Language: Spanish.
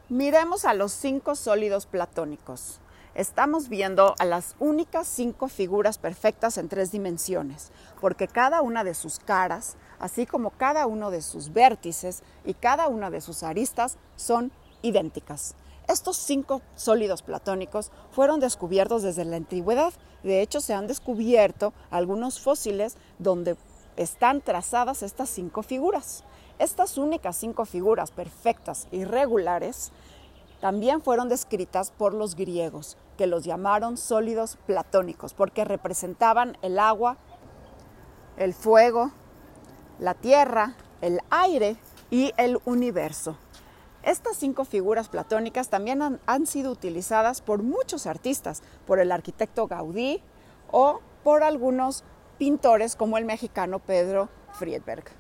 Miremos a los 5 sólidos platónicos. Estamos viendo a las únicas 5 figuras perfectas en 3 dimensiones, porque cada una de sus caras, así como cada uno de sus vértices y cada una de sus aristas, son idénticas. Estos 5 sólidos platónicos fueron descubiertos desde la antigüedad. De hecho, se han descubierto algunos fósiles donde están trazadas estas 5 figuras. Estas únicas 5 figuras perfectas y regulares también fueron descritas por los griegos, que los llamaron sólidos platónicos, porque representaban el agua, el fuego, la tierra, el aire y el universo. Estas 5 figuras platónicas también han sido utilizadas por muchos artistas, por el arquitecto Gaudí o por algunos pintores como el mexicano Pedro Friedberg.